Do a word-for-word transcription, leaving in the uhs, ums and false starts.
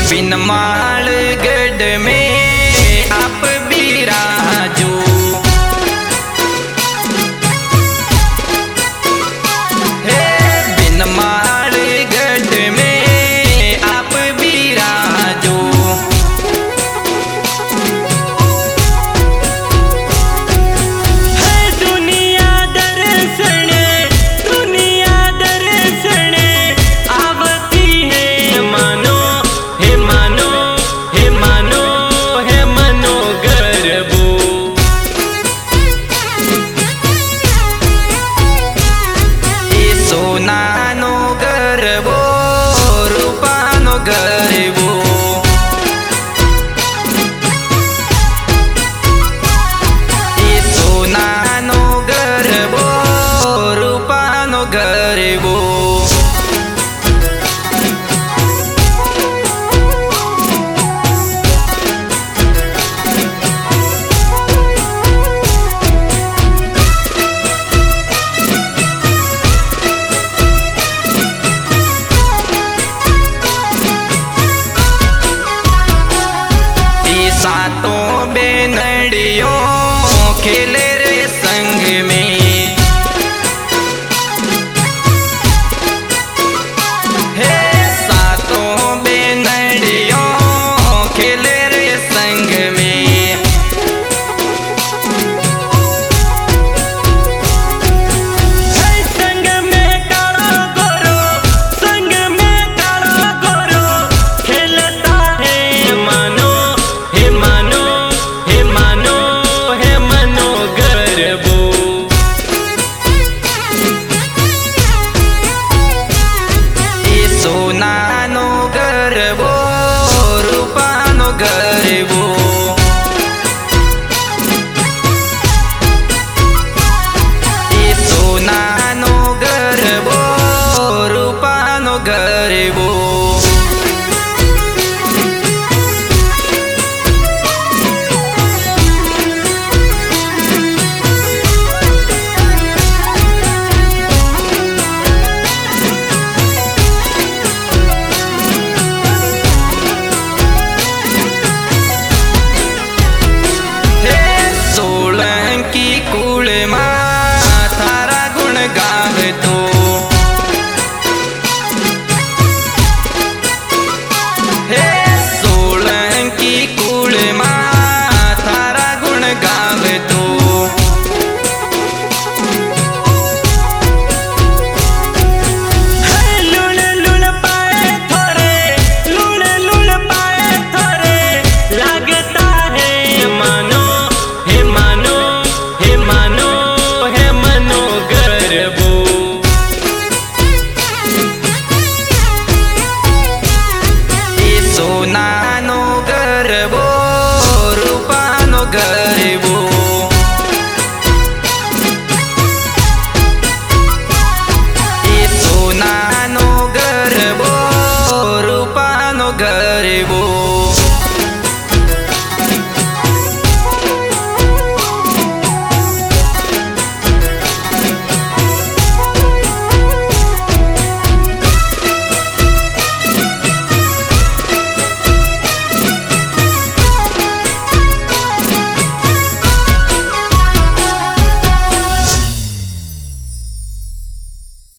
बिनमालगढ़ में आप बिराजो। हे बिनमालगढ़ में आप बिराजो। है दुनिया दर्शन दुनिया दर्शन आवती है मानो हे मानो हे मानो हे मनो गरबो। ए सोनानो गरबो रूपानो गरबो। ए सोनानो गरबो रूपानो गरबो। सातों बेनड़ियों खेले रे संग में। हे सातों बेनड़ियों खेले रे संग में। है संग में काला गोरो संग में काला गोरो खेलता है मानो हे मानो हे मानो हे मनो गरबो। ए सोनानो गरबो रूपानो गरबो। ए सोनानो गरबो रूपानो गरबो। हे सोलंकी कुल मां थारा गुण गावतो। हे सोलंकी कुल मां थारा गुण गावतो। है लूण लूण पाए थोरे लूण लूण पाए थोरे लगता है मानो हे मानो हे मानो हे मनो गरबो। ए सोनानो गरबो रूपानो गरबो। ए सोनानो गरबो रूपानो गरबो।